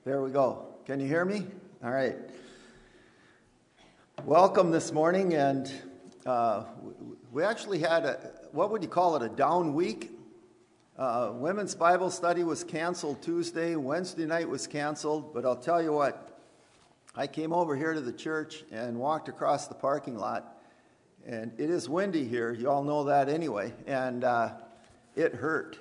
There we go. Can you hear me? All right. Welcome this morning, and we actually had what would you call it, a down week? Women's Bible study was canceled Tuesday. Wednesday night was canceled, but I'll tell you what, I came over here to the church and walked across the parking lot, and it is windy here. You all know that anyway, and it hurt.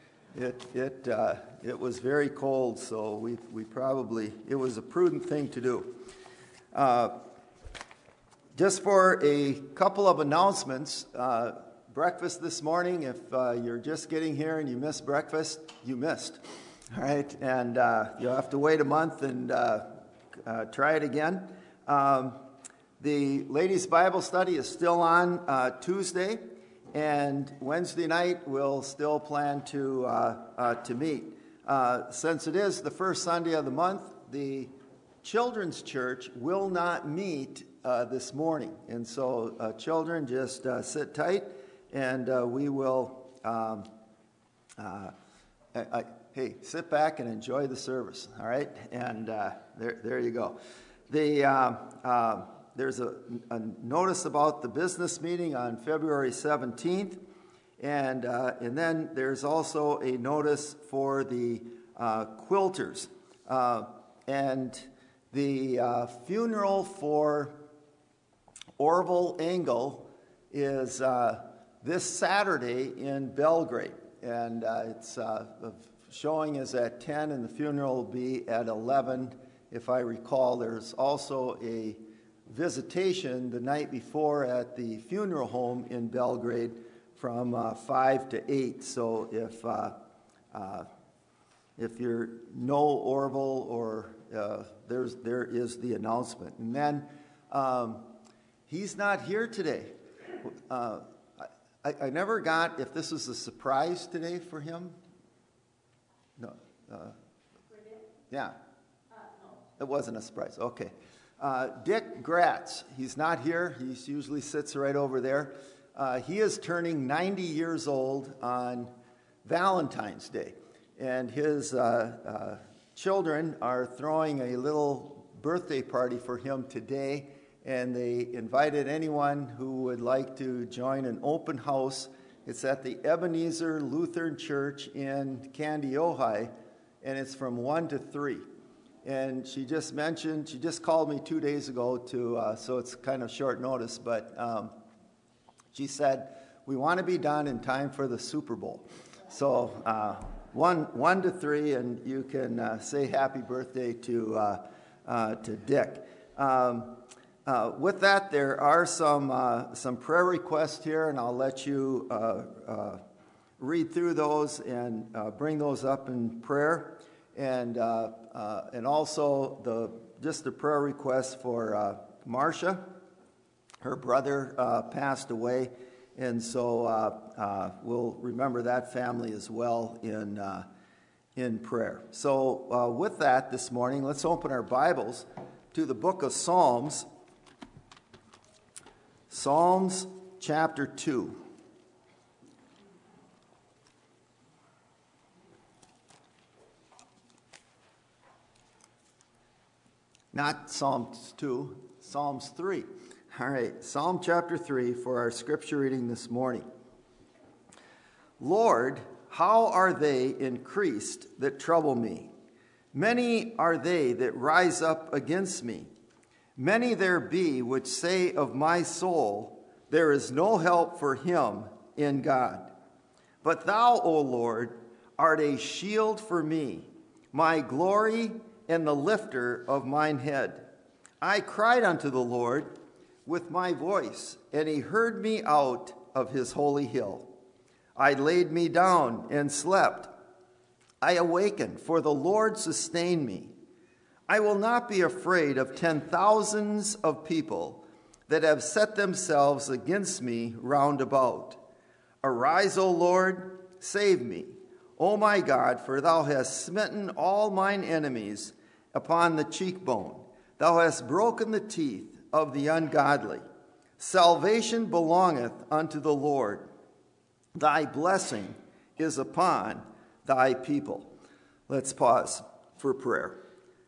It was very cold, so we probably, it was a prudent thing to do. Just for a couple of announcements, breakfast this morning, if you're just getting here and you missed breakfast, you missed. All right, and you'll have to wait a month and try it again. The ladies' Bible study is still on Tuesday. And Wednesday night, we'll still plan to meet. Since it is the first Sunday of the month, the children's church will not meet this morning. And so children, just sit tight, and we will, hey, sit back and enjoy the service, all right? And there you go. There's a notice about the business meeting on February 17th, and then there's also a notice for the quilters. And the funeral for Orville Engel is this Saturday in Belgrade, and it's showing is at 10, and the funeral will be at 11, if I recall. There's also a visitation the night before at the funeral home in Belgrade from 5 to 8. So if you know Orville, or there is the announcement. And then he's not here today. I never got if this was a surprise today for him. No. Yeah. No. It wasn't a surprise. Okay. Dick Gratz, he's not here. He usually sits right over there. He is turning 90 years old on Valentine's Day. And his children are throwing a little birthday party for him today. And they invited anyone who would like to join an open house. It's at the Ebenezer Lutheran Church in Candy, Ojai. And it's from 1 to 3. And she just called me 2 days ago so it's kind of short notice, but she said, we want to be done in time for the Super Bowl. So 1 to 3, and you can say happy birthday to Dick. With that, there are some prayer requests here, and I'll let you read through those and bring those up in prayer. And also just the prayer request for Marcia. Her brother passed away, and so we'll remember that family as well in prayer. So with that this morning, let's open our Bibles to the book of Psalms. Psalms chapter 2. Not Psalms 2, Psalms 3. All right, Psalm chapter 3 for our scripture reading this morning. Lord, how are they increased that trouble me? Many are they that rise up against me. Many there be which say of my soul, there is no help for him in God. But thou, O Lord, art a shield for me, my glory and the lifter of mine head. I cried unto the Lord with my voice, and he heard me out of his holy hill. I laid me down and slept. I awakened, for the Lord sustained me. I will not be afraid of 10,000s of people that have set themselves against me round about. Arise, O Lord, save me. O my God, for thou hast smitten all mine enemies upon the cheekbone. Thou hast broken the teeth of the ungodly. Salvation belongeth unto the Lord. Thy blessing is upon thy people. Let's pause for prayer.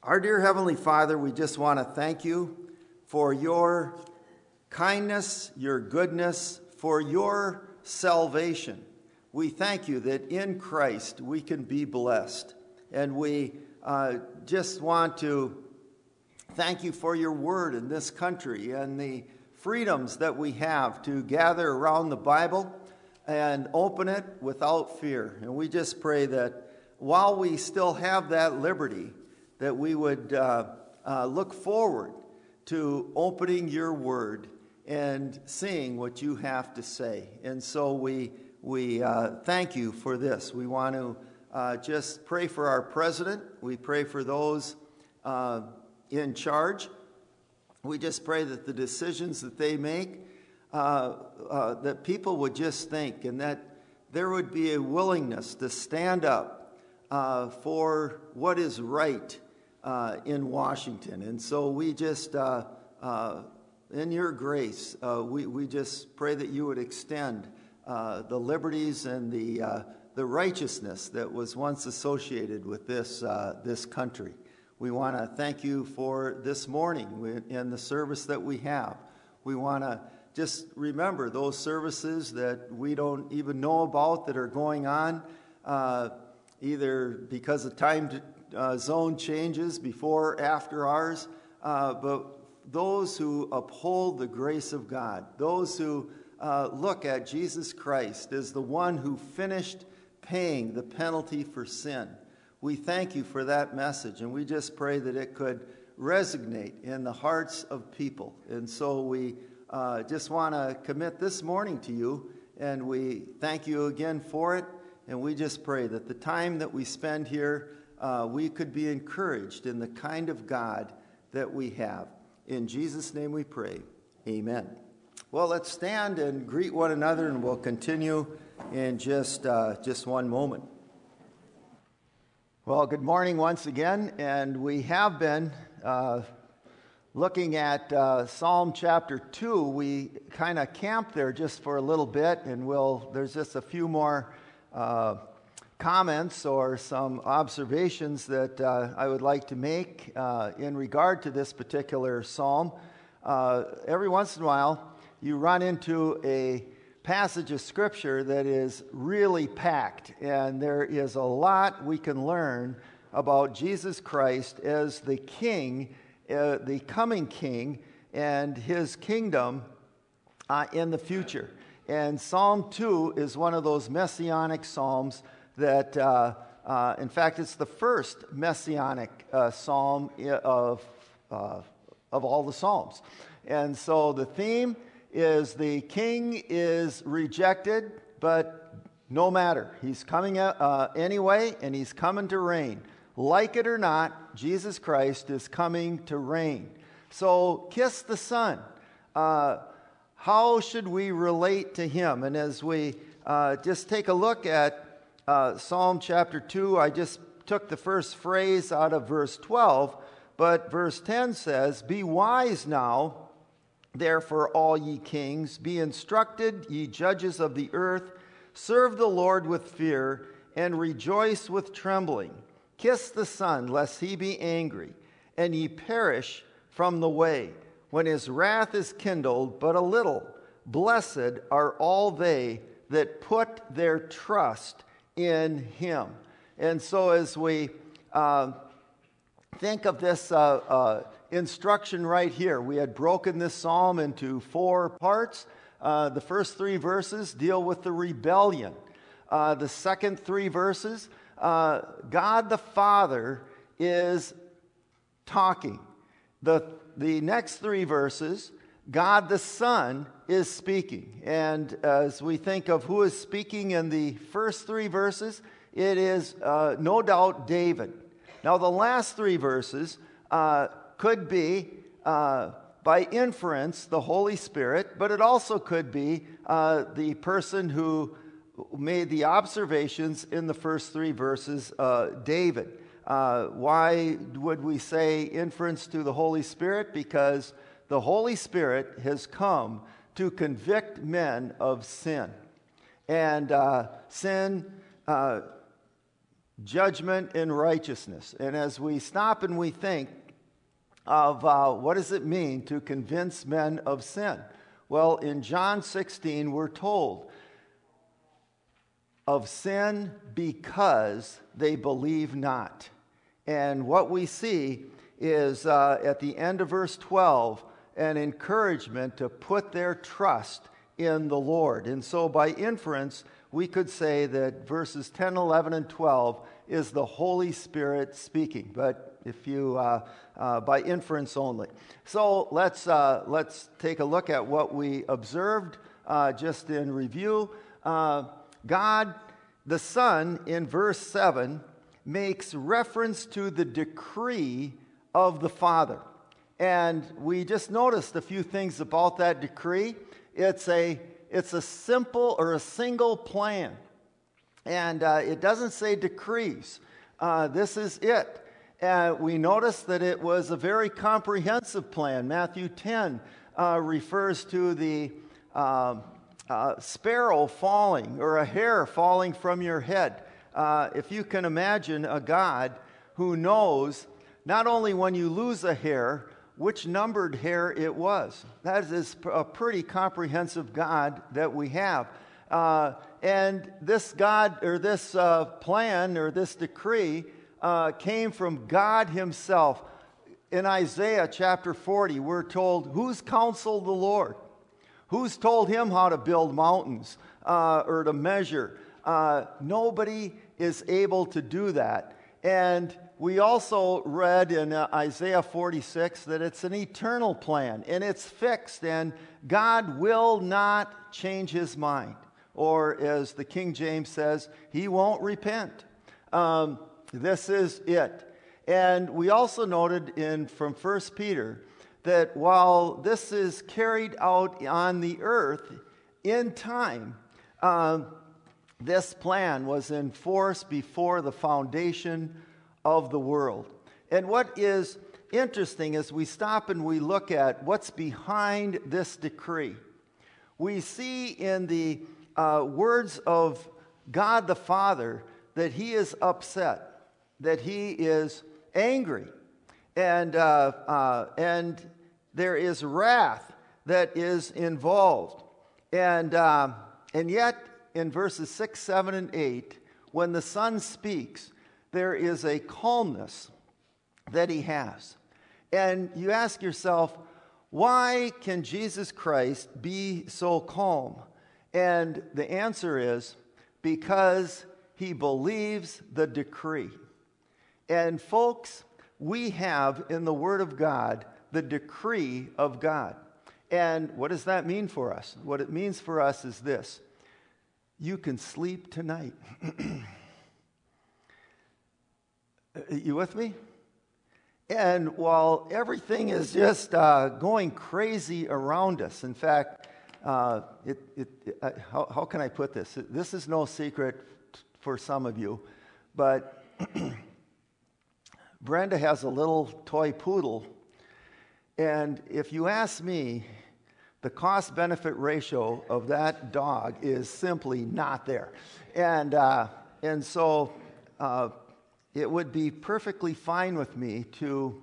Our dear Heavenly Father, we just want to thank you for your kindness, your goodness, for your salvation. We thank you that in Christ we can be blessed. And we just want to thank you for your word in this country and the freedoms that we have to gather around the Bible and open it without fear. And we just pray that while we still have that liberty, that we would look forward to opening your word and seeing what you have to say. And so we thank you for this. We want to just pray for our president. We pray for those in charge. We just pray that the decisions that they make, that people would just think, and that there would be a willingness to stand up for what is right in Washington. And so we just, in your grace, we just pray that you would extend the liberties and the righteousness that was once associated with this country. We want to thank you for this morning and the service that we have. We want to just remember those services that we don't even know about that are going on, either because of time zone changes before or after ours, but those who uphold the grace of God, those who look at Jesus Christ as the one who finished paying the penalty for sin. We thank you for that message, and we just pray that it could resonate in the hearts of people. And so we just want to commit this morning to you, and we thank you again for it, and we just pray that the time that we spend here, we could be encouraged in the kind of God that we have. In Jesus' name we pray. Amen. Well, let's stand and greet one another, and we'll continue in just one moment. Well, good morning once again, and we have been looking at Psalm chapter 2. We kind of camped there just for a little bit, and there's just a few more comments or some observations that I would like to make in regard to this particular psalm. Every once in a while, you run into a passage of Scripture that is really packed, and there is a lot we can learn about Jesus Christ as the King, the coming King, and His kingdom in the future. And Psalm 2 is one of those messianic psalms that, in fact, it's the first messianic psalm of all the psalms. And so the theme is the king is rejected, but no matter. He's coming anyway, and he's coming to reign. Like it or not, Jesus Christ is coming to reign. So kiss the Son. How should we relate to him? And as we just take a look at Psalm chapter 2, I just took the first phrase out of verse 12, but verse 10 says, "Be wise now, therefore, all ye kings, be instructed, ye judges of the earth, serve the Lord with fear, and rejoice with trembling. Kiss the Son, lest he be angry, and ye perish from the way, when his wrath is kindled but a little. Blessed are all they that put their trust in him." And so as we think of this instruction right here, we had broken this psalm into 4 parts. The first 3 verses deal with the rebellion. The second 3 verses, God the Father is talking. The next 3 verses, God the Son is speaking. And as we think of who is speaking in the first 3 verses, it is no doubt David. Now the last 3 verses could be, by inference, the Holy Spirit, but it also could be the person who made the observations in the first 3 verses, David. Why would we say inference to the Holy Spirit? Because the Holy Spirit has come to convict men of sin. And sin judgment, and righteousness. And as we stop and we think of what does it mean to convince men of sin? Well, in John 16, we're told of sin because they believe not. And what we see is at the end of verse 12, an encouragement to put their trust in the Lord. And so by inference, we could say that verses 10, 11, and 12 is the Holy Spirit speaking. But if you, by inference only. So let's take a look at what we observed just in review. God, the Son, in verse 7, makes reference to the decree of the Father. And we just noticed a few things about that decree. It's a simple or a single plan. And it doesn't say decrees. This is it. And we noticed that it was a very comprehensive plan. Matthew 10 refers to the sparrow falling or a hair falling from your head. If you can imagine a God who knows not only when you lose a hair, which numbered hair it was. That is a pretty comprehensive God that we have. And this God, or this plan, or this decree, came from God himself. In Isaiah chapter 40, we're told, who's counseled the Lord? Who's told him how to build mountains or to measure? Nobody is able to do that. And we also read in Isaiah 46 that it's an eternal plan, and it's fixed, and God will not change his mind. Or as the King James says, he won't repent. This is it. And we also noted from 1 Peter that while this is carried out on the earth in time, this plan was in force before the foundation of the world. And what is interesting as we stop and we look at what's behind this decree, we see in the words of God the Father that he is upset, that he is angry, and there is wrath that is involved. And yet in verses 6, 7, and 8, when the Son speaks, there is a calmness that he has. And you ask yourself, why can Jesus Christ be so calm? And the answer is because he believes the decree. And folks, we have in the Word of God the decree of God. And what does that mean for us? What it means for us is this: you can sleep tonight. You with me? And while everything is just going crazy around us, in fact, how can I put this? This is no secret for some of you, but Brenda has a little toy poodle, and if you ask me, the cost-benefit ratio of that dog is simply not there. And so it would be perfectly fine with me to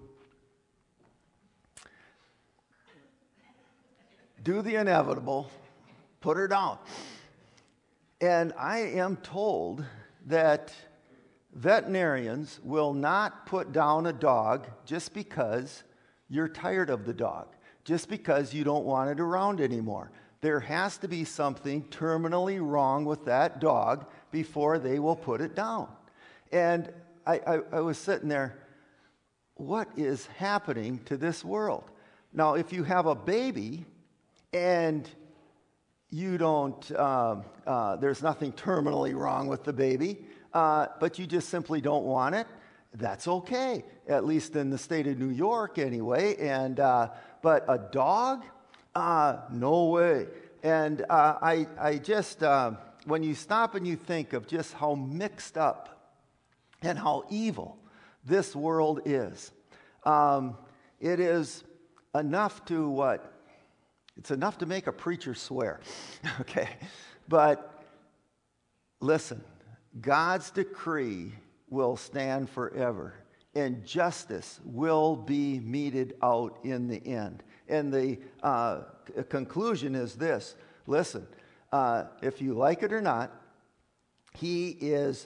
do the inevitable, put her down. And I am told that veterinarians will not put down a dog just because you're tired of the dog, just because you don't want it around anymore. There has to be something terminally wrong with that dog before they will put it down. And I was sitting there, what is happening to this world? Now, if you have a baby and you don't, there's nothing terminally wrong with the baby, but you just simply don't want it, that's okay, at least in the state of New York anyway. And but a dog, no way. And I just, when you stop and you think of just how mixed up and how evil this world is, it is enough to what? It's enough to make a preacher swear. Okay. But listen, God's decree will stand forever, and justice will be meted out in the end. And the conclusion is this. Listen, if you like it or not, he is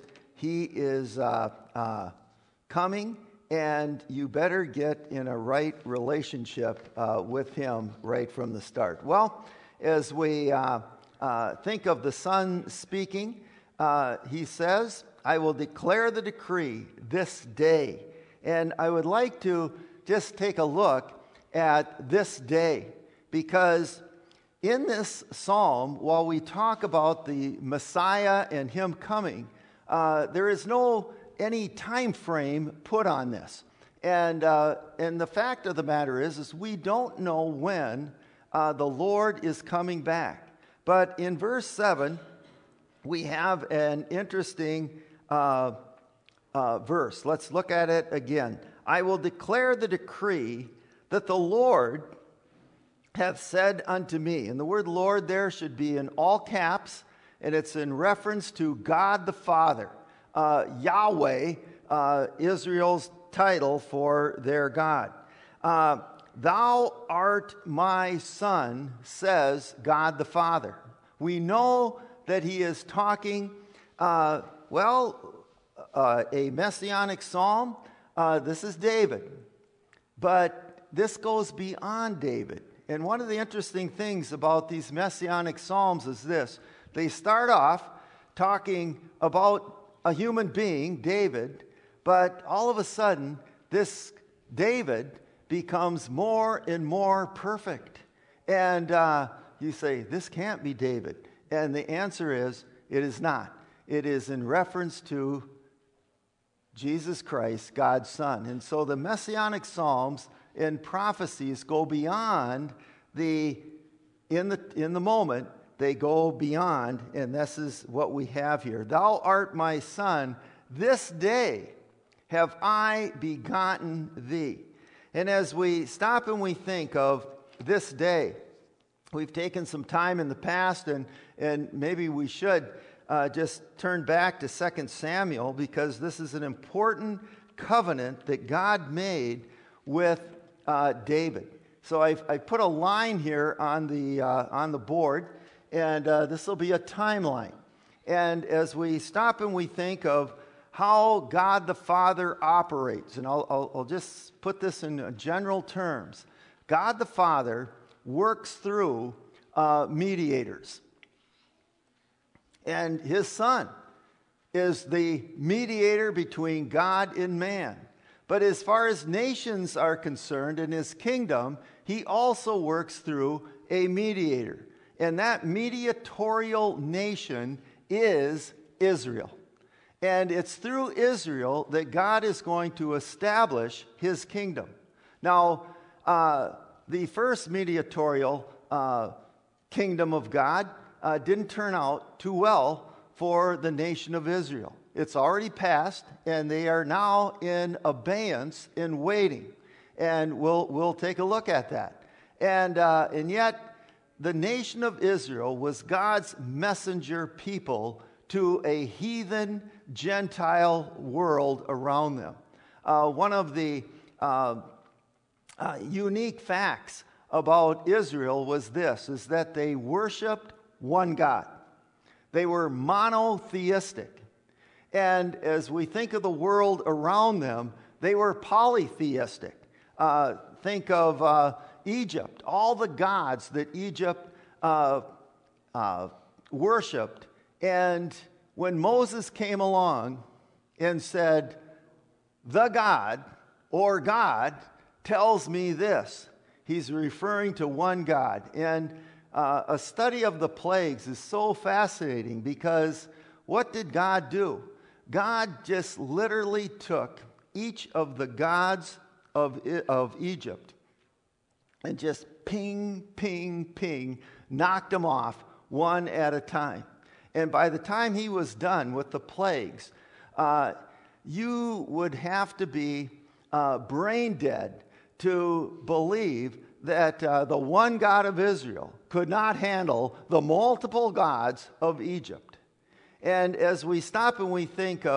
coming, and you better get in a right relationship with him right from the start. Well, as we think of the Son speaking, he says, I will declare the decree this day. And I would like to just take a look at this day, because in this psalm, while we talk about the Messiah and him coming, there is no any time frame put on this. And the fact of the matter is we don't know when the Lord is coming back. But in verse 7, we have an interesting verse. Let's look at it again. I will declare the decree that the Lord hath said unto me. And the word Lord there should be in all caps, and it's in reference to God the Father. Yahweh, Israel's title for their God. Thou art my son, says God the Father. We know that he is talking, a messianic psalm. This is David. But this goes beyond David. And one of the interesting things about these messianic psalms is this. They start off talking about a human being, David, but all of a sudden, this David becomes more and more perfect. And you say, this can't be David. And the answer is, it is not. It is in reference to Jesus Christ, God's Son. And so the messianic psalms and prophecies go beyond in the moment, they go beyond, and this is what we have here. Thou art my son, this day have I begotten thee. And as we stop and we think of this day, we've taken some time in the past, and maybe we should just turn back to 2 Samuel, because this is an important covenant that God made with David. So I put a line here on the board, and this will be a timeline. And as we stop and we think of how God the Father operates, and I'll just put this in general terms. God the Father works through mediators. And his Son is the mediator between God and man. But as far as nations are concerned in his kingdom, he also works through a mediator. And that mediatorial nation is Israel. And it's through Israel that God is going to establish his kingdom. Now, the first mediatorial kingdom of God didn't turn out too well for the nation of Israel. It's already passed, and they are now in abeyance, in waiting. And we'll take a look at that. And yet, the nation of Israel was God's messenger people to a heathen Gentile world around them. One of the unique facts about Israel was this, is that they worshiped one God. They were monotheistic. And as we think of the world around them, they were polytheistic. Think of Egypt, all the gods that Egypt worshipped. And when Moses came along and said, the God, or God, tells me this, he's referring to one God. And a study of the plagues is so fascinating, because what did God do? God just literally took each of the gods of Egypt and just ping, ping, ping, knocked them off one at a time. And by the time he was done with the plagues, you would have to be brain dead to believe that the one God of Israel could not handle the multiple gods of Egypt. And as we stop and we think of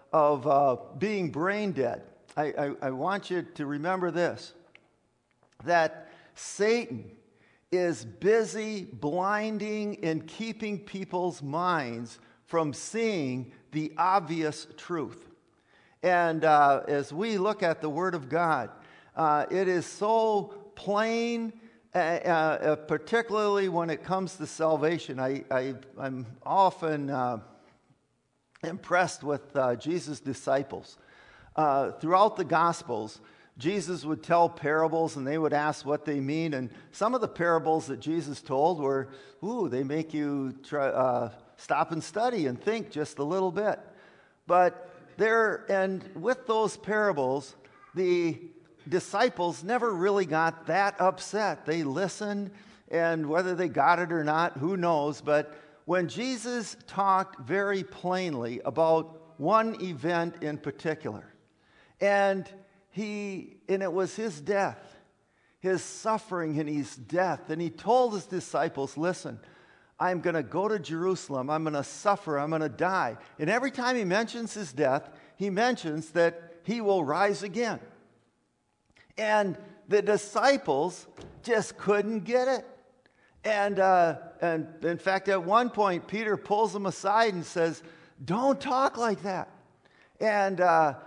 being brain dead, I want you to remember this, that Satan is busy blinding and keeping people's minds from seeing the obvious truth. And as we look at the Word of God, it is so plain, particularly when it comes to salvation. I'm often impressed with Jesus' disciples. Throughout the Gospels, Jesus would tell parables and they would ask what they mean. And some of the parables that Jesus told were, they make you stop and study and think just a little bit. But with those parables, the disciples never really got that upset. They listened, and whether they got it or not, who knows. But when Jesus talked very plainly about one event in particular, and it was his death, his suffering and his death. And he told his disciples, listen, I'm going to go to Jerusalem. I'm going to suffer. I'm going to die. And every time he mentions his death, he mentions that he will rise again. And the disciples just couldn't get it. And in fact, at one point, Peter pulls them aside and says, don't talk like that. And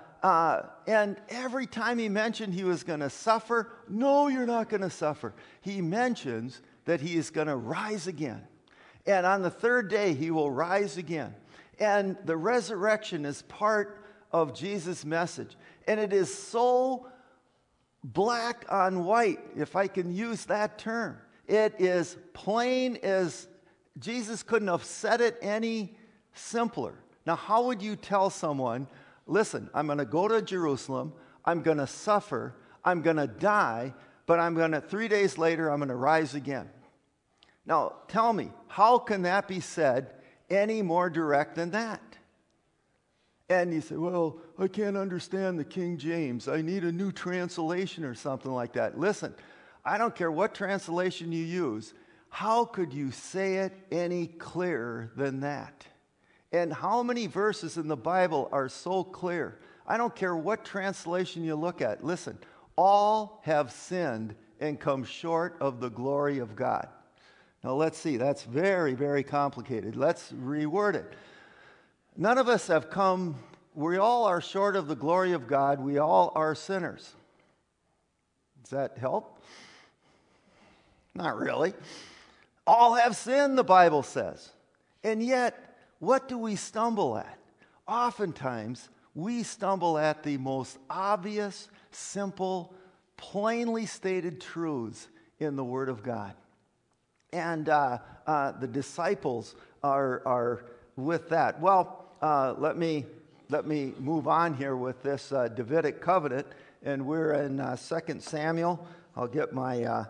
every time he mentioned he was going to suffer, no, you're not going to suffer. He mentions that he is going to rise again. And on the third day, he will rise again. And the resurrection is part of Jesus' message. And it is so black on white, if I can use that term. It is plain as Jesus couldn't have said it any simpler. Now, how would you tell someone, listen, I'm going to go to Jerusalem, I'm going to suffer, I'm going to die, but 3 days later, I'm going to rise again. Now, tell me, how can that be said any more direct than that? And you say, well, I can't understand the King James. I need a new translation or something like that. Listen, I don't care what translation you use. How could you say it any clearer than that? And how many verses in the Bible are so clear? I don't care what translation you look at. Listen, all have sinned and come short of the glory of God. Now let's see, that's very, very complicated. Let's reword it. None of us have come, we all are short of the glory of God. We all are sinners. Does that help? Not really. All have sinned, the Bible says. And yet, what do we stumble at? Oftentimes, we stumble at the most obvious, simple, plainly stated truths in the Word of God. And the disciples are with that. Well, let me move on here with this Davidic covenant, and we're in 2 Samuel. I'll get my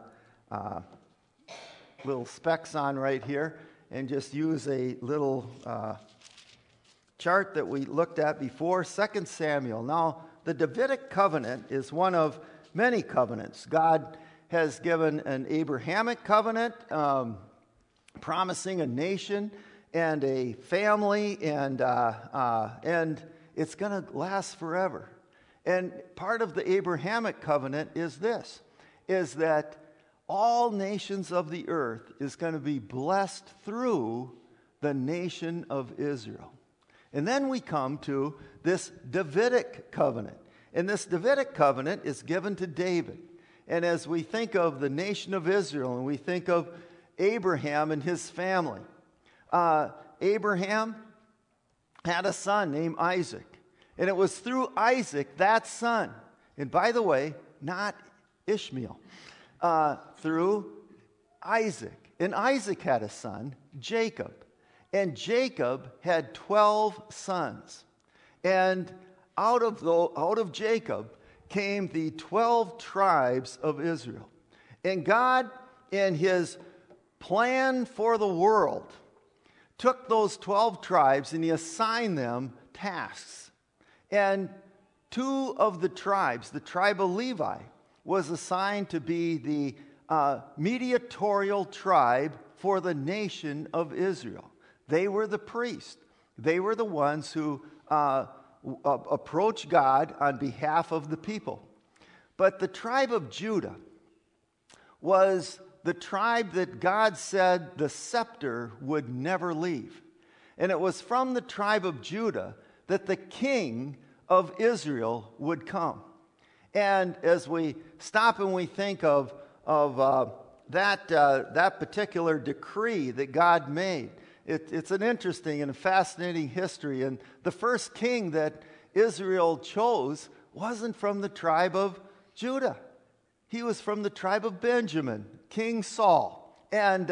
little specs on right here and just use a little chart that we looked at before. 2 Samuel. Now, the Davidic covenant is one of many covenants. God has given an Abrahamic covenant, promising a nation and a family, and it's going to last forever. And part of the Abrahamic covenant is this, is that all nations of the earth is going to be blessed through the nation of Israel. And then we come to this Davidic covenant. And this Davidic covenant is given to David. And as we think of the nation of Israel and we think of Abraham and his family, Abraham had a son named Isaac. And it was through Isaac, that son, and by the way, not Ishmael, through Isaac. And Isaac had a son, Jacob. And Jacob had 12 sons. And out of Jacob came the 12 tribes of Israel. And God, in his plan for the world, took those 12 tribes and he assigned them tasks. And 2 of the tribes, the tribe of Levi, was assigned to be the mediatorial tribe for the nation of Israel. They were the priests. They were the ones who approach God on behalf of the people. But the tribe of Judah was the tribe that God said the scepter would never leave. And it was from the tribe of Judah that the king of Israel would come. And as we stop and we think of that particular decree that God made, it's an interesting and a fascinating history. And the first king that Israel chose wasn't from the tribe of Judah. He was from the tribe of Benjamin, King Saul. And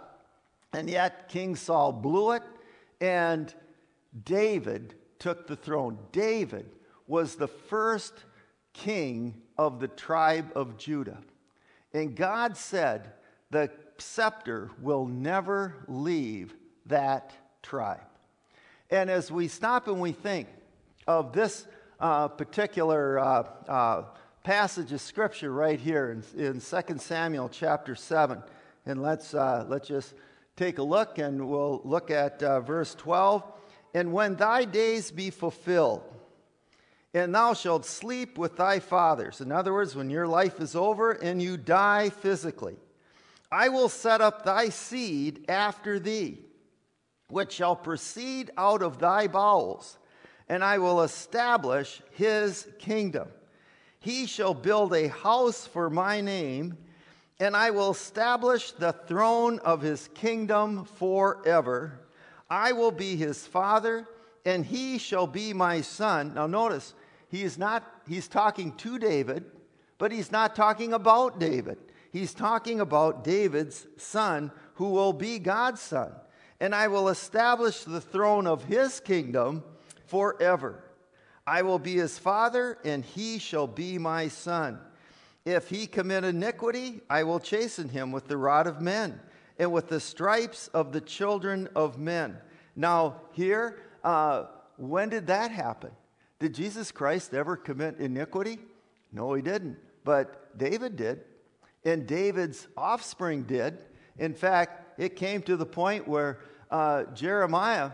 yet King Saul blew it, and David took the throne. David was the first king of the tribe of Judah. And God said the scepter will never leave that tribe. And as we stop and we think of this particular passage of Scripture right here in 2 Samuel chapter 7, and let's just take a look, and we'll look at verse 12. And when thy days be fulfilled, and thou shalt sleep with thy fathers. In other words, when your life is over and you die physically, I will set up thy seed after thee, which shall proceed out of thy bowels, and I will establish his kingdom. He shall build a house for my name, and I will establish the throne of his kingdom forever. I will be his father, and he shall be my son. Now notice, he's talking to David, but he's not talking about David. He's talking about David's son, who will be God's son. And I will establish the throne of his kingdom forever. I will be his father, and he shall be my son. If he commit iniquity, I will chasten him with the rod of men, and with the stripes of the children of men. Now here, when did that happen? Did Jesus Christ ever commit iniquity? No, he didn't. But David did, and David's offspring did. In fact, it came to the point where Jeremiah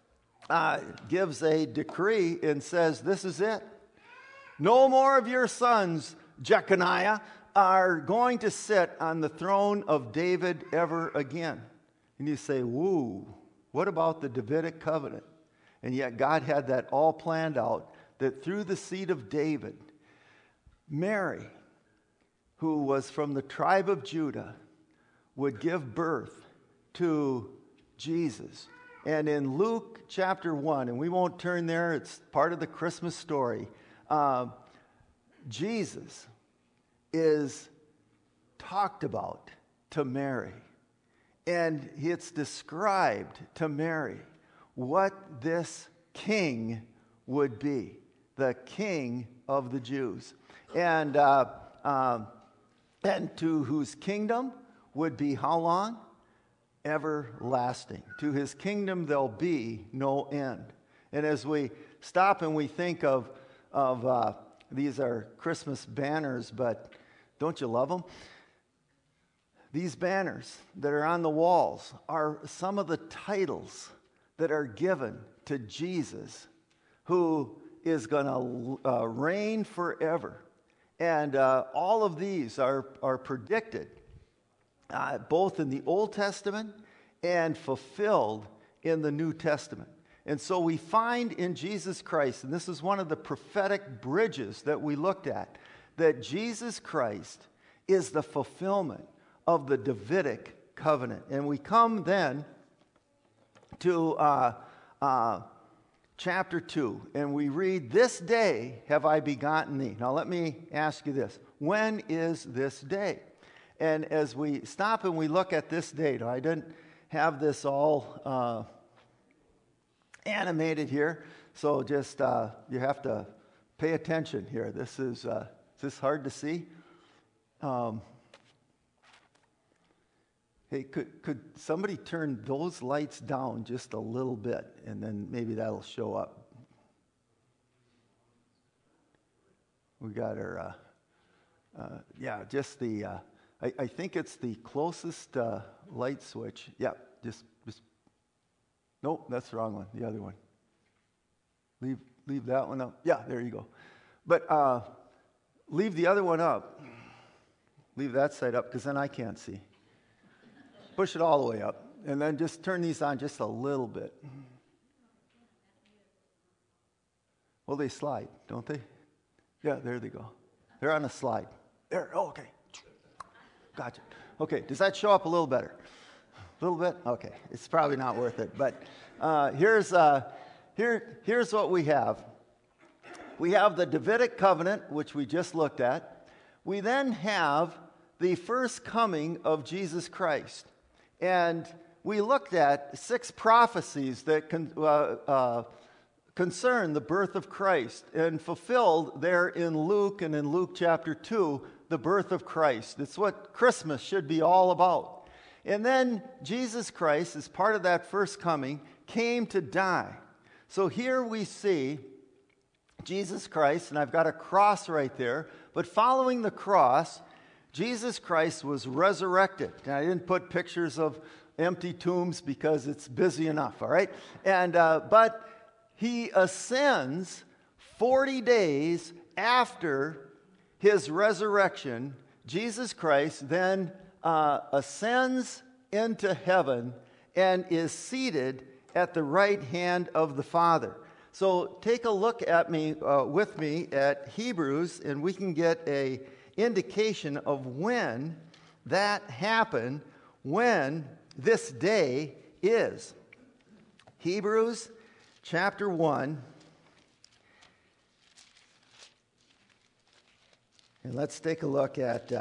gives a decree and says, this is it. No more of your sons, Jeconiah, are going to sit on the throne of David ever again. And you say, woo, what about the Davidic covenant? And yet God had that all planned out, that through the seed of David, Mary, who was from the tribe of Judah, would give birth to Jesus. And in Luke chapter 1, and we won't turn there, it's part of the Christmas story, Jesus is talked about to Mary. And it's described to Mary what this king would be, the king of the Jews. And to whose kingdom would be how long? Everlasting. To his kingdom there'll be no end. And as we stop and we think of these are Christmas banners, but don't you love them? These banners that are on the walls are some of the titles that are given to Jesus, who is going to reign forever. And all of these are predicted both in the Old Testament and fulfilled in the New Testament. And so we find in Jesus Christ, and this is one of the prophetic bridges that we looked at, that Jesus Christ is the fulfillment of the Davidic covenant. And we come then to chapter 2, and we read, "This day have I begotten thee." Now let me ask you this. When is this day? And as we stop and we look at this date, I didn't have this all animated here, so just you have to pay attention here. Is this hard to see? Hey, could somebody turn those lights down just a little bit, and then maybe that'll show up. We got our, just the, I think it's the closest light switch. Yeah, just, nope, that's the wrong one, the other one. leave that one up. Yeah, there you go. But leave the other one up. Leave that side up, because then I can't see. Push it all the way up. And then just turn these on just a little bit. Well, they slide, don't they? Yeah, there they go. They're on a slide. There, oh, okay. Gotcha. Okay, does that show up a little better? A little bit? Okay, it's probably not worth it. But here's what we have. We have the Davidic covenant, which we just looked at. We then have the first coming of Jesus Christ. And we looked at 6 prophecies that concern the birth of Christ, and fulfilled there in Luke and in Luke chapter 2, the birth of Christ. It's what Christmas should be all about. And then Jesus Christ, as part of that first coming, came to die. So here we see Jesus Christ, and I've got a cross right there, but following the cross, Jesus Christ was resurrected. And I didn't put pictures of empty tombs because it's busy enough, all right? And but he ascends 40 days after his resurrection. Jesus Christ then ascends into heaven and is seated at the right hand of the Father. So take a look at with me at Hebrews, and we can get a indication of when that happened, when this day is. Hebrews chapter 1, and let's take a look at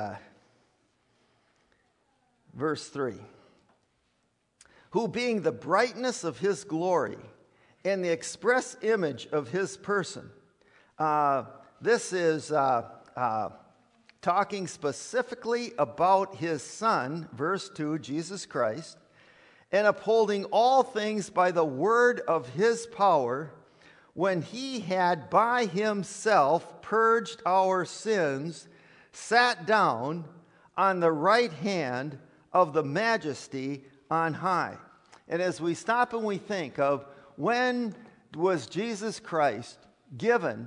verse 3. Who being the brightness of his glory and the express image of his person. This is talking specifically about his Son, verse 2, Jesus Christ, and upholding all things by the word of his power, when he had by himself purged our sins, sat down on the right hand of the majesty on high. And as we stop and we think of when was Jesus Christ given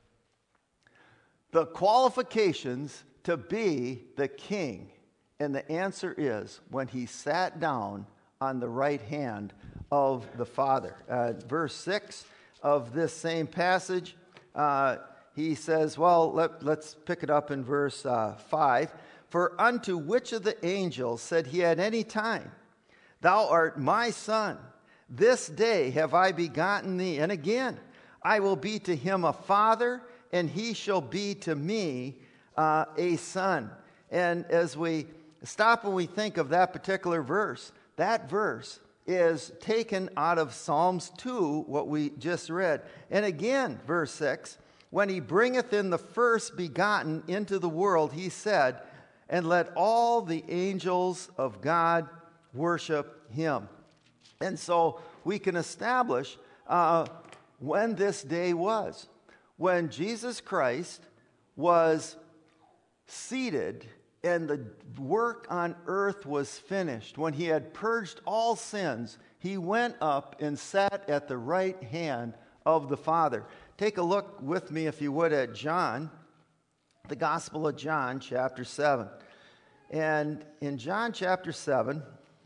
the qualifications to be the king, and the answer is when he sat down on the right hand of the Father. Verse 6 of this same passage, he says, well, let's pick it up in verse 5. For unto which of the angels said he at any time, Thou art my son, this day have I begotten thee. And again, I will be to him a father, and he shall be to me a son. And as we stop and we think of that particular verse, that verse is taken out of Psalms 2, what we just read. And again, verse 6, when he bringeth in the first begotten into the world, he said, and let all the angels of God worship him. And so we can establish when this day was. When Jesus Christ was seated and the work on earth was finished, when he had purged all sins, he went up and sat at the right hand of the Father. Take a look with me, if you would, at John, the Gospel of John, chapter 7. And in John chapter 7,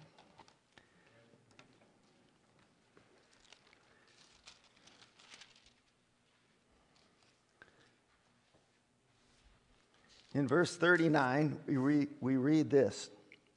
in verse 39, we read this.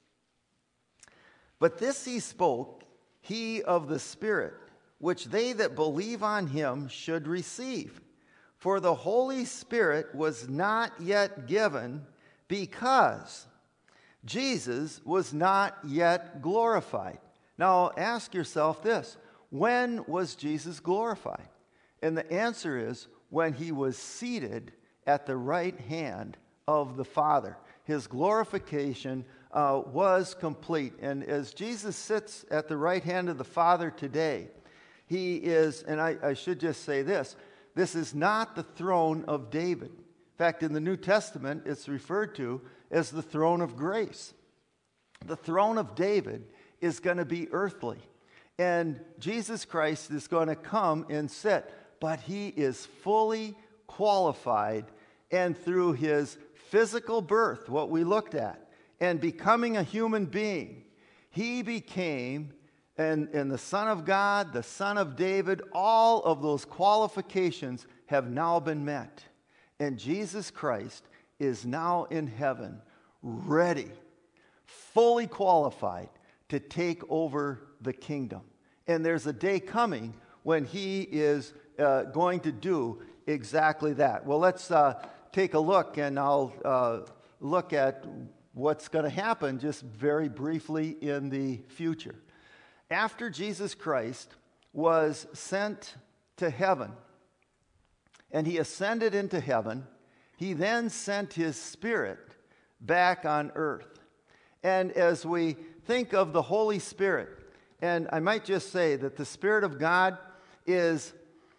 But this he spoke, he of the Spirit, which they that believe on him should receive. For the Holy Spirit was not yet given, because Jesus was not yet glorified. Now ask yourself this: when was Jesus glorified? And the answer is when he was seated at the right hand of the Father. His glorification was complete. And as Jesus sits at the right hand of the Father today, he is, and I should just say this is not the throne of David. In fact, in the New Testament, it's referred to as the throne of grace. The throne of David is going to be earthly. And Jesus Christ is going to come and sit but he is fully qualified, and through his physical birth, what we looked at, and becoming a human being, he became, and the Son of God, the Son of David, all of those qualifications have now been met. And Jesus Christ is now in heaven, ready, fully qualified to take over the kingdom. And there's a day coming when he is going to do exactly that. Well, let's take a look, and I'll look at what's going to happen just very briefly in the future. After Jesus Christ was sent to heaven, and he ascended into heaven, he then sent his Spirit back on earth. And as we think of the Holy Spirit, and I might just say that the Spirit of God is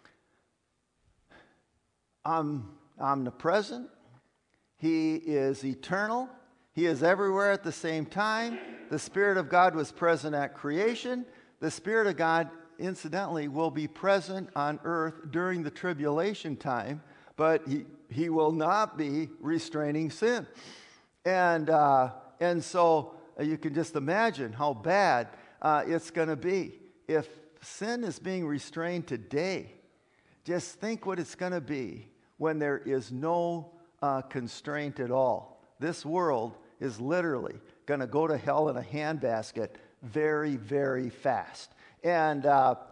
omnipresent, he is eternal, he is everywhere at the same time. The Spirit of God was present at creation. The Spirit of God, incidentally, will be present on earth during the tribulation time, but he will not be restraining sin. And so you can just imagine how bad it's going to be. If sin is being restrained today, just think what it's going to be when there is no constraint at all. This world is literally going to go to hell in a handbasket very, very fast. And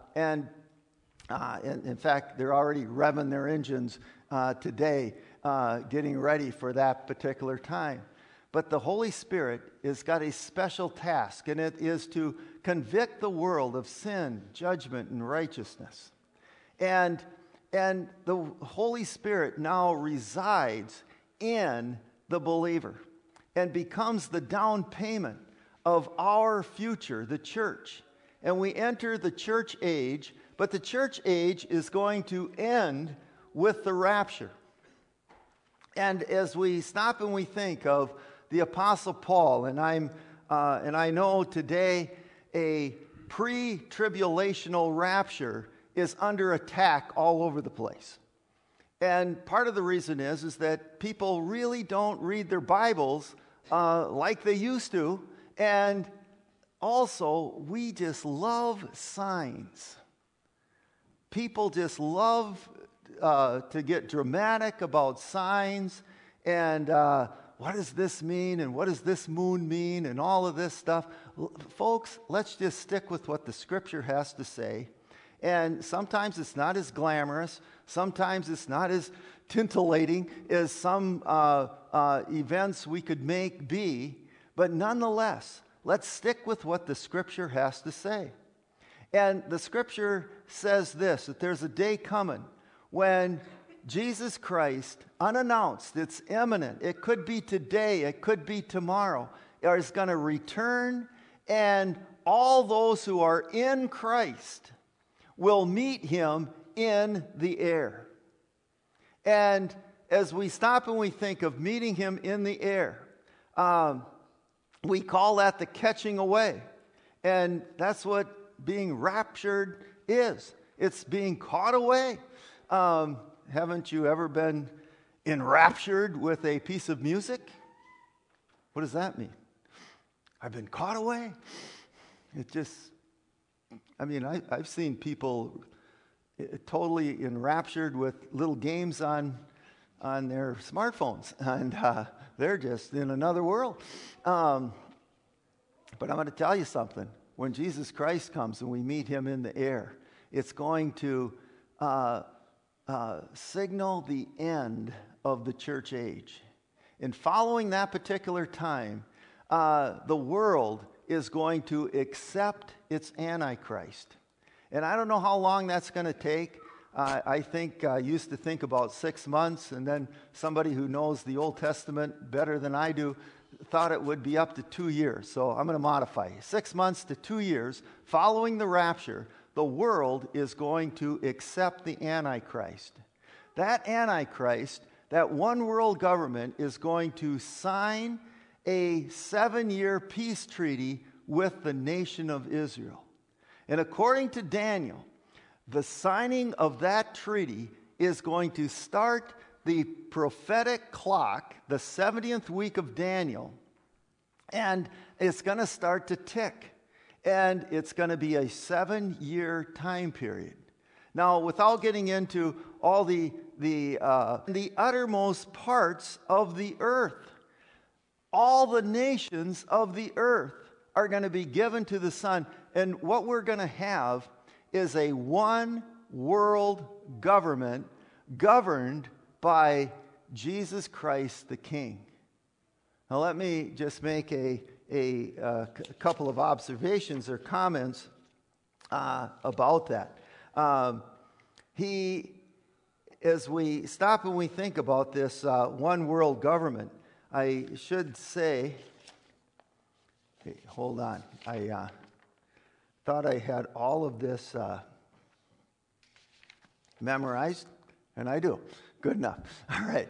in fact, they're already revving their engines today, getting ready for that particular time. But the Holy Spirit has got a special task, and it is to convict the world of sin, judgment, and righteousness. And the Holy Spirit now resides in the believer and becomes the down payment of our future, the church. And we enter the church age, but the church age is going to end with the rapture. And as we stop and we think of the Apostle Paul, and I know today a pre-tribulational rapture is under attack all over the place. And part of the reason is that people really don't read their Bibles like they used to. And also, we just love signs. People just love to get dramatic about signs and what does this mean and what does this moon mean and all of this stuff. Folks, let's just stick with what the Scripture has to say. And sometimes it's not as glamorous. Sometimes it's not as titillating as some events we could make be. But nonetheless, let's stick with what the Scripture has to say. And the Scripture says this, that there's a day coming when Jesus Christ, unannounced, it's imminent, it could be today, it could be tomorrow, is going to return, and all those who are in Christ will meet him in the air. And as we stop and we think of meeting him in the air, we call that the catching away. And that's what being raptured is. It's being caught away. Haven't you ever been enraptured with a piece of music? What does that mean? I've been caught away. It just, I've seen people totally enraptured with little games on their smartphones, and they're just in another world. But I'm going to tell you something. When Jesus Christ comes and we meet him in the air, it's going to signal the end of the church age. And following that particular time, the world is going to accept its Antichrist. And I don't know how long that's going to take. I used to think about 6 months, and then somebody who knows the Old Testament better than I do thought it would be up to 2 years. So I'm going to modify. 6 months to 2 years following the rapture, the world is going to accept the Antichrist. That Antichrist, that one world government, is going to sign a 7-year peace treaty with the nation of Israel. And according to Daniel, the signing of that treaty is going to start the prophetic clock, the 70th week of Daniel, and it's going to start to tick. And it's going to be a 7-year time period. Now, without getting into all the uttermost parts of the earth, all the nations of the earth are going to be given to the Son. And what we're going to have is a one world government governed by Jesus Christ the King. Now let me just make a couple of observations or comments about that. As we stop and we think about this one world government, I should say, hey, hold on, I thought I had all of this memorized, and I do. Good enough. All right.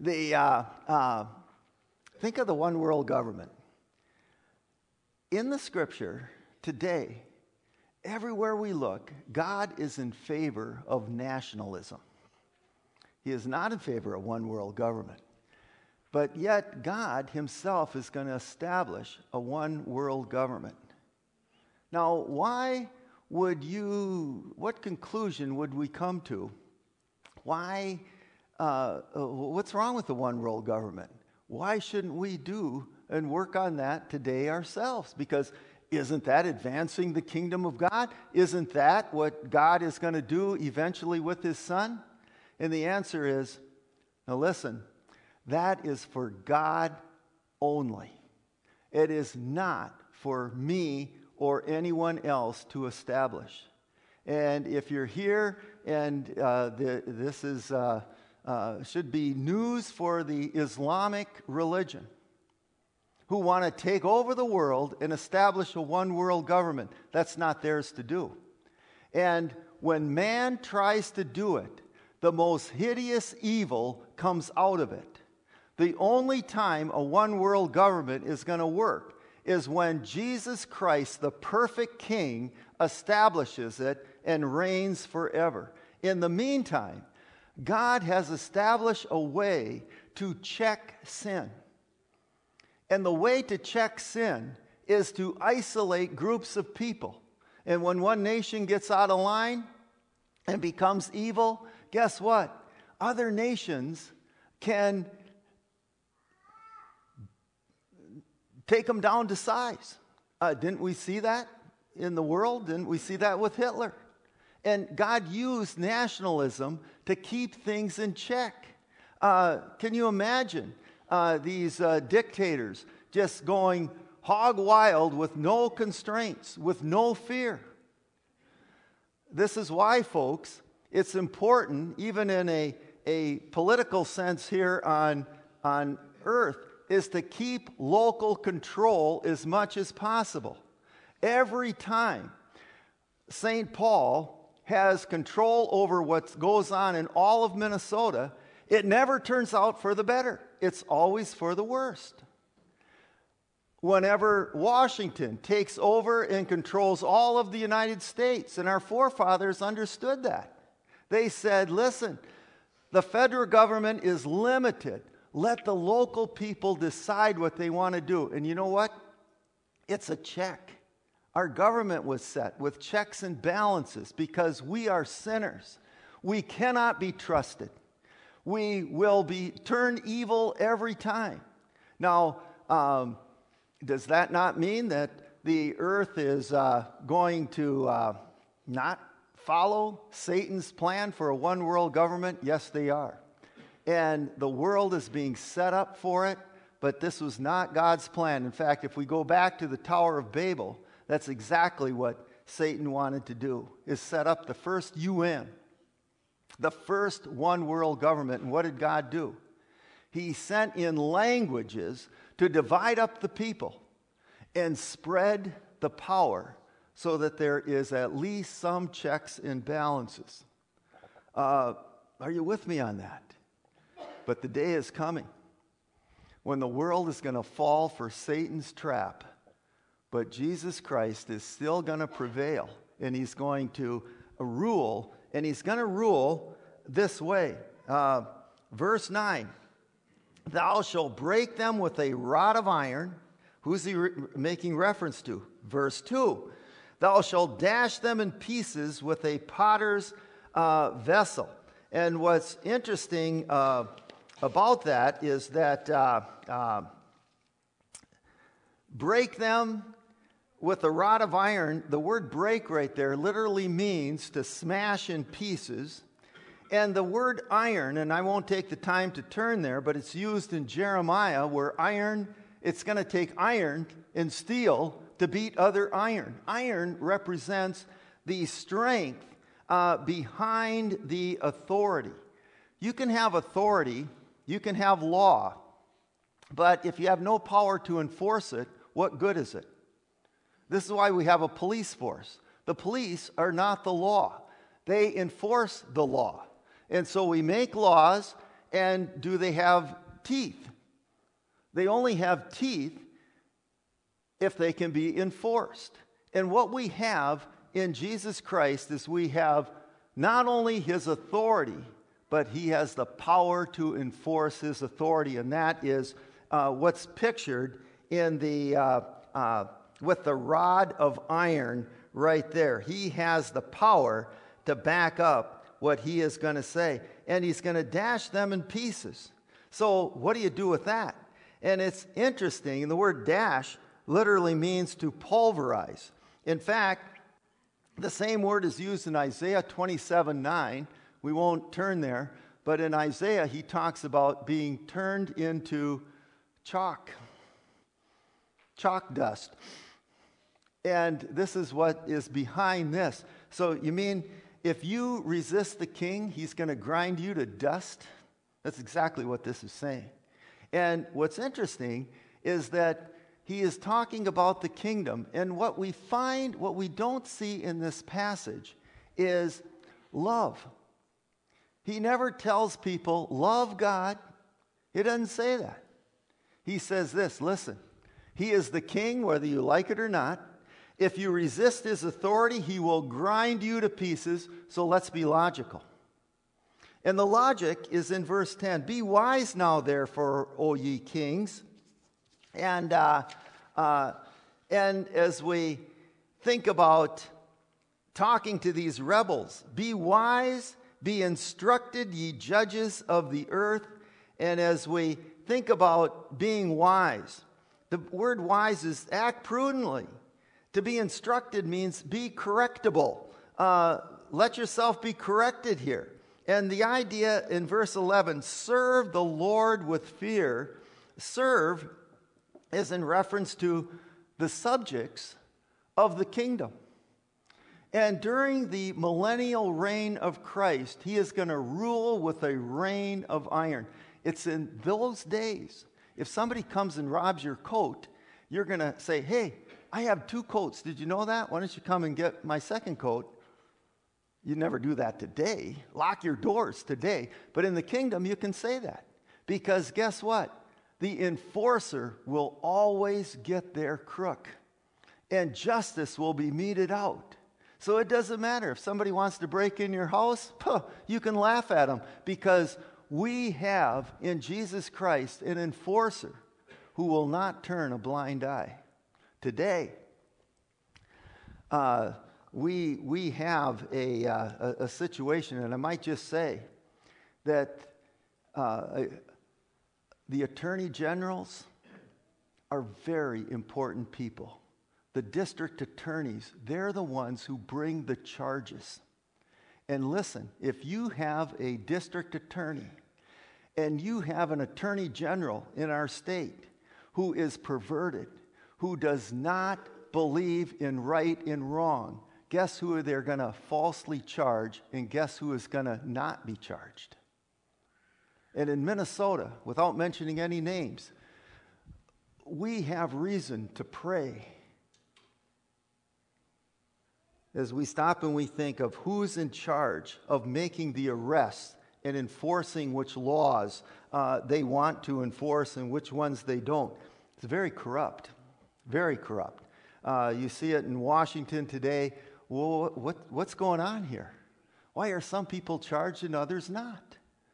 Think of the one world government. In the Scripture today, everywhere we look, God is in favor of nationalism. He is not in favor of one world government. But yet, God himself is going to establish a one world government. Now, what conclusion would we come to? What's wrong with the one world government? Why shouldn't we do and work on that today ourselves? Because isn't that advancing the kingdom of God? Isn't that what God is going to do eventually with his Son? And the answer is, now listen, that is for God only. It is not for me or anyone else to establish. And if you're here and this is should be news for the Islamic religion, who want to take over the world and establish a one world government. That's not theirs to do. And when man tries to do it, the most hideous evil comes out of it. The only time a one world government is going to work is when Jesus Christ, the perfect King, establishes it and reigns forever. In the meantime, God has established a way to check sin. And the way to check sin is to isolate groups of people. And when one nation gets out of line and becomes evil, guess what? Other nations can take them down to size. Didn't we see that in the world? Didn't we see that with Hitler? And God used nationalism to keep things in check. Can you imagine these dictators just going hog wild with no constraints, with no fear? This is why, folks, it's important, even in a political sense here on earth, is to keep local control as much as possible. Every time St. Paul has control over what goes on in all of Minnesota, it never turns out for the better. It's always for the worst. Whenever Washington takes over and controls all of the United States, and our forefathers understood that. They said, listen, the federal government is limited. Let the local people decide what they want to do. And you know what? It's a check. Our government was set with checks and balances because we are sinners. We cannot be trusted. We will turn evil every time. Now, does that not mean that the earth is going to not follow Satan's plan for a one world government? Yes, they are. And the world is being set up for it, but this was not God's plan. In fact, if we go back to the Tower of Babel, that's exactly what Satan wanted to do, is set up the first UN, the first one world government. And what did God do? He sent in languages to divide up the people and spread the power so that there is at least some checks and balances. Are you with me on that? But the day is coming when the world is going to fall for Satan's trap. But Jesus Christ is still going to prevail, and he's going to rule, and he's going to rule this way. Verse 9, thou shalt break them with a rod of iron. Who's he making reference to? Verse 2, thou shalt dash them in pieces with a potter's vessel. And what's interesting about that is that break them with a rod of iron, the word break right there literally means to smash in pieces. And the word iron, and I won't take the time to turn there, but it's used in Jeremiah where iron, it's going to take iron and steel to beat other iron. Iron represents the strength behind the authority. You can have authority, you can have law, but if you have no power to enforce it, what good is it? This is why we have a police force. The police are not the law. They enforce the law. And so we make laws, and do they have teeth? They only have teeth if they can be enforced. And what we have in Jesus Christ is we have not only his authority, but he has the power to enforce his authority. And that is what's pictured in the with the rod of iron right there. He has the power to back up what he is going to say. And he's going to dash them in pieces. So what do you do with that? And it's interesting. The word dash literally means to pulverize. In fact, the same word is used in Isaiah 27:9. We won't turn there. But in Isaiah, he talks about being turned into chalk dust. And this is what is behind this. So you mean if you resist the king, he's going to grind you to dust? That's exactly what this is saying. And what's interesting is that he is talking about the kingdom. And what we find, what we don't see in this passage is love. He never tells people, love God. He doesn't say that. He says this, listen, he is the king whether you like it or not. If you resist his authority, he will grind you to pieces. So let's be logical. And the logic is in verse 10. Be wise now, therefore, O ye kings. And as we think about talking to these rebels, be wise, be instructed, ye judges of the earth. And as we think about being wise, the word wise is act prudently. To be instructed means be correctable. Let yourself be corrected here. And the idea in verse 11, serve the Lord with fear. Serve is in reference to the subjects of the kingdom. And during the millennial reign of Christ, he is going to rule with a reign of iron. It's in those days. If somebody comes and robs your coat, you're going to say, hey, I have 2 coats. Did you know that? Why don't you come and get my second coat? You never do that today. Lock your doors today. But in the kingdom, you can say that. Because guess what? The enforcer will always get their crook. And justice will be meted out. So it doesn't matter. If somebody wants to break in your house, you can laugh at them. Because we have in Jesus Christ an enforcer who will not turn a blind eye. Today, we have a situation, and I might just say that the attorney generals are very important people. The district attorneys, they're the ones who bring the charges. And listen, if you have a district attorney and you have an attorney general in our state who is perverted, who does not believe in right and wrong, guess who they're going to falsely charge, and guess who is going to not be charged? And in Minnesota, without mentioning any names, we have reason to pray as we stop and we think of who's in charge of making the arrests and enforcing which laws they want to enforce and which ones they don't. It's very corrupt. Very corrupt. You see it in Washington today well, what's going on here? Why are some people charged and others not?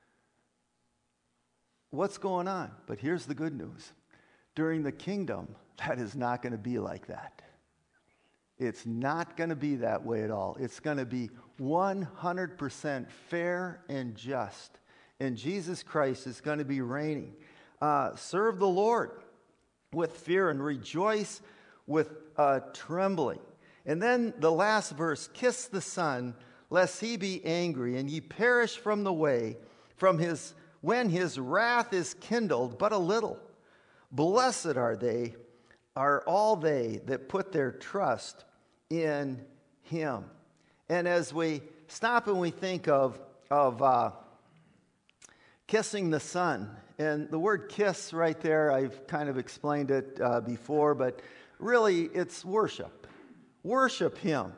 What's going on? But here's the good news. During the kingdom, that is not going to be like that. It's not going to be that way at all. It's going to be 100% fair and just. And Jesus Christ is going to be reigning. Serve the Lord with fear and rejoice with trembling. And then the last verse, kiss the Son, lest he be angry, and ye perish from the way, when his wrath is kindled but a little. Blessed are all they that put their trust in him. And as we stop and we think of kissing the Son, and the word kiss right there, I've kind of explained it before, but really it's worship. Worship him.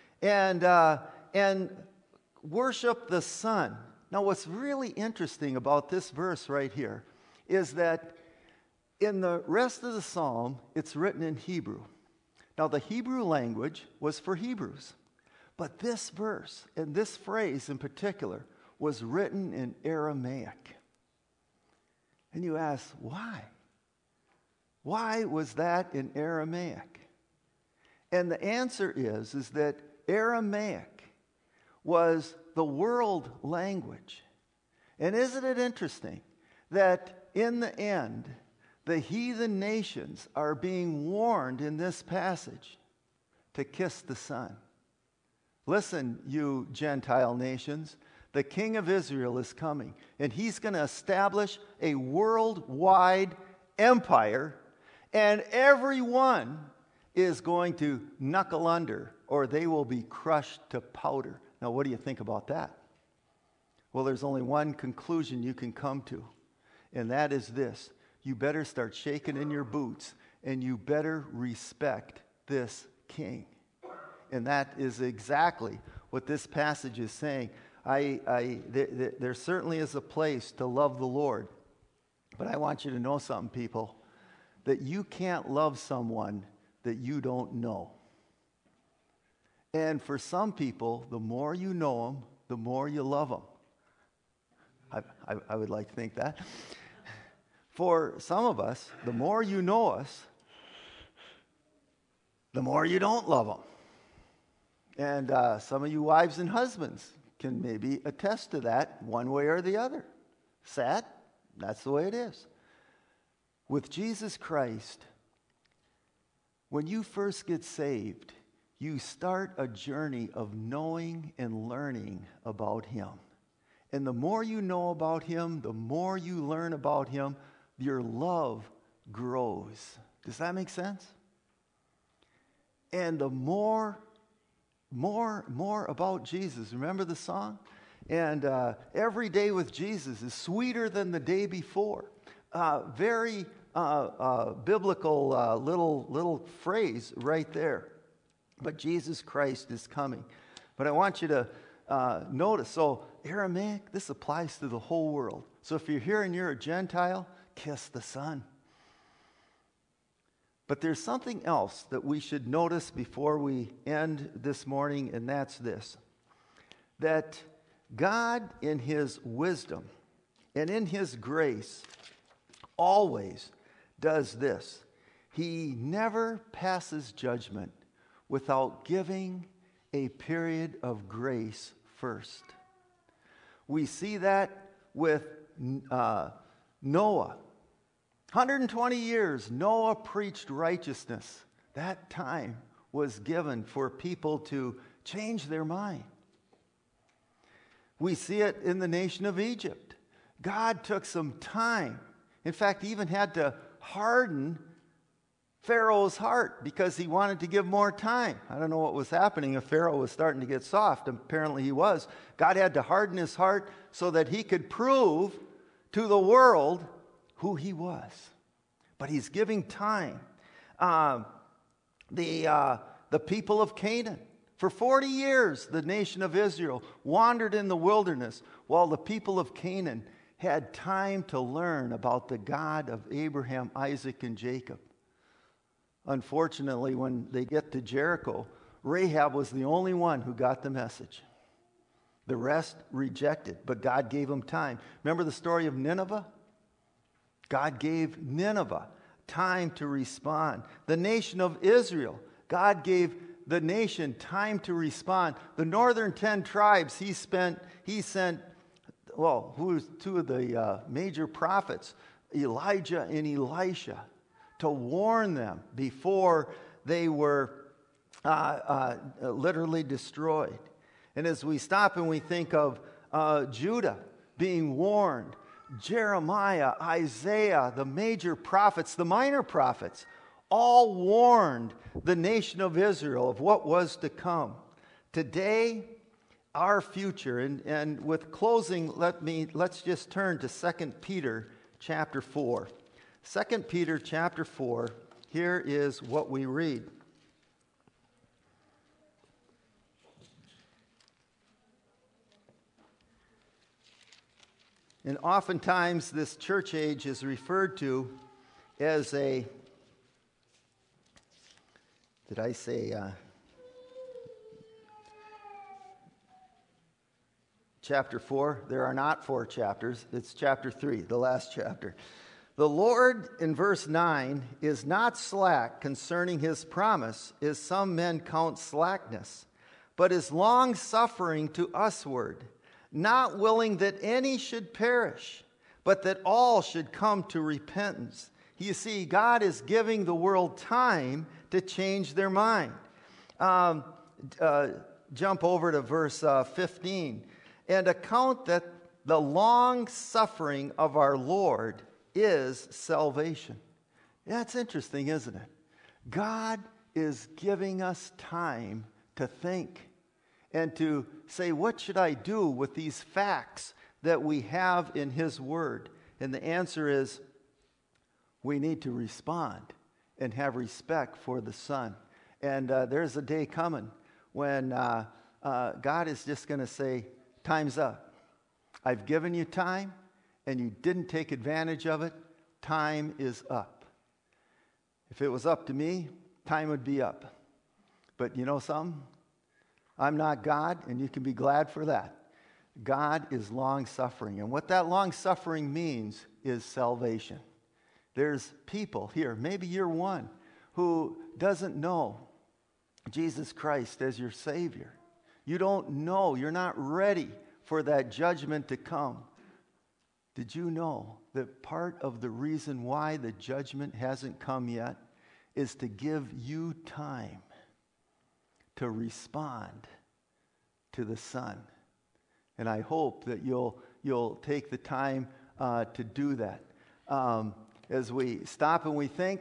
And worship the Son. Now what's really interesting about this verse right here is that in the rest of the psalm, it's written in Hebrew. Now, the Hebrew language was for Hebrews. But this verse, and this phrase in particular, was written in Aramaic. And you ask, why? Why was that in Aramaic? And the answer is that Aramaic was the world language. And isn't it interesting that in the end, the heathen nations are being warned in this passage to kiss the Son. Listen, you Gentile nations, the King of Israel is coming, and he's going to establish a worldwide empire, and everyone is going to knuckle under, or they will be crushed to powder. Now, what do you think about that? Well, there's only one conclusion you can come to, and that is this. You better start shaking in your boots, and you better respect this king. And that is exactly what this passage is saying. There certainly is a place to love the Lord. But I want you to know something, people, that you can't love someone that you don't know. And for some people, the more you know them, the more you love them. I would like to think that. For some of us, the more you know us, the more you don't love them. And some of you wives and husbands can maybe attest to that one way or the other. Sad? That's the way it is. With Jesus Christ, when you first get saved, you start a journey of knowing and learning about him. And the more you know about him, the more you learn about him, your love grows. Does that make sense? And the more about Jesus. Remember the song? And every day with Jesus is sweeter than the day before. Very biblical little phrase right there. But Jesus Christ is coming. But I want you to notice, so Aramaic, this applies to the whole world. So if you're here and you're a Gentile, kiss the Son. But there's something else that we should notice before we end this morning, and that's this. That God, in his wisdom and in his grace, always does this. He never passes judgment without giving a period of grace first. We see that with Noah. 120 years, Noah preached righteousness. That time was given for people to change their mind. We see it in the nation of Egypt. God took some time. In fact, he even had to harden Pharaoh's heart because he wanted to give more time. I don't know what was happening if Pharaoh was starting to get soft. Apparently he was. God had to harden his heart so that he could prove to the world who he was. But he's giving time. The people of Canaan, for 40 years, the nation of Israel wandered in the wilderness while the people of Canaan had time to learn about the God of Abraham, Isaac, and Jacob. Unfortunately, when they get to Jericho, Rahab was the only one who got the message. The rest rejected, but God gave them time. Remember the story of Nineveh? God gave Nineveh time to respond. The nation of Israel, God gave the nation time to respond. The northern 10 tribes, he sent, who was two of the major prophets, Elijah and Elisha, to warn them before they were literally destroyed. And as we stop and we think of Judah being warned, Jeremiah, Isaiah, the major prophets, the minor prophets, all warned the nation of Israel of what was to come. Today, our future, and with closing, let's just turn to 2 Peter chapter 4. 2 Peter chapter 4, here is what we read. And oftentimes this church age is referred to as chapter 4? There are not 4 chapters. It's chapter 3, the last chapter. The Lord, in verse 9, is not slack concerning his promise, as some men count slackness, but is long-suffering to usward, not willing that any should perish, but that all should come to repentance. You see, God is giving the world time to change their mind. Jump over to verse 15. And account that the long suffering of our Lord is salvation. That's interesting, isn't it? God is giving us time to think and to say, what should I do with these facts that we have in His Word? And the answer is, we need to respond and have respect for the Son. And there's a day coming when God is just going to say, time's up. I've given you time, and you didn't take advantage of it. Time is up. If it was up to me, time would be up. But you know something? I'm not God, and you can be glad for that. God is long-suffering, and what that long-suffering means is salvation. There's people here, maybe you're one, who doesn't know Jesus Christ as your Savior. You don't know, you're not ready for that judgment to come. Did you know that part of the reason why the judgment hasn't come yet is to give you time to respond to the Son? And I hope that you'll take the time to do that. As we stop and we think,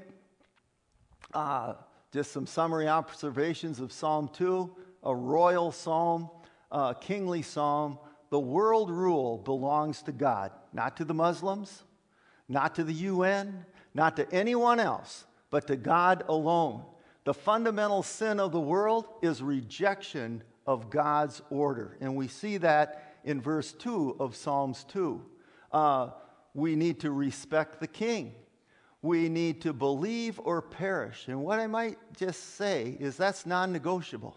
just some summary observations of Psalm 2, a royal psalm, a kingly psalm. The world rule belongs to God, not to the Muslims, not to the UN, not to anyone else, but to God alone. The fundamental sin of the world is rejection of God's order. And we see that in verse 2 of Psalms 2. We need to respect the king. We need to believe or perish. And what I might just say is that's non-negotiable.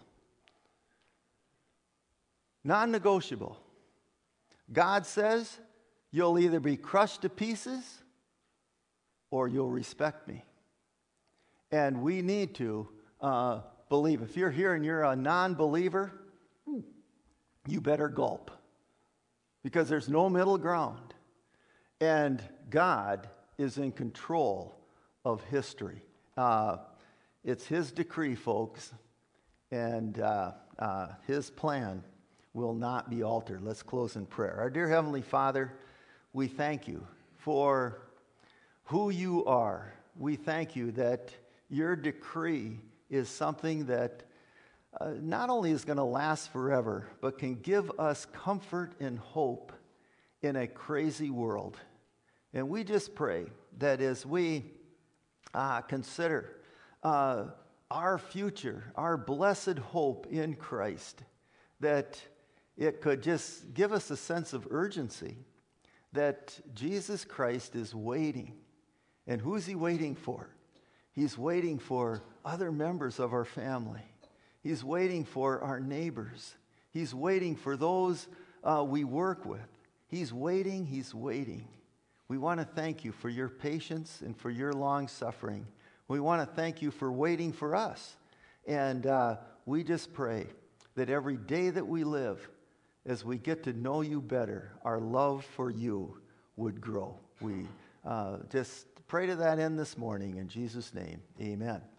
Non-negotiable. God says you'll either be crushed to pieces or you'll respect me. And we need to believe. If you're here and you're a non-believer, you better gulp. Because there's no middle ground. And God is in control of history. It's His decree, folks. And His plan will not be altered. Let's close in prayer. Our dear Heavenly Father, we thank you for who you are. We thank you that your decree is something that not only is going to last forever, but can give us comfort and hope in a crazy world. And we just pray that as we consider our future, our blessed hope in Christ, that it could just give us a sense of urgency that Jesus Christ is waiting. And who's He waiting for? He's waiting for other members of our family. He's waiting for our neighbors. He's waiting for those we work with. He's waiting. He's waiting. We want to thank you for your patience and for your long suffering. We want to thank you for waiting for us. And we just pray that every day that we live, as we get to know you better, our love for you would grow. We just pray to that end this morning. In Jesus' name, amen.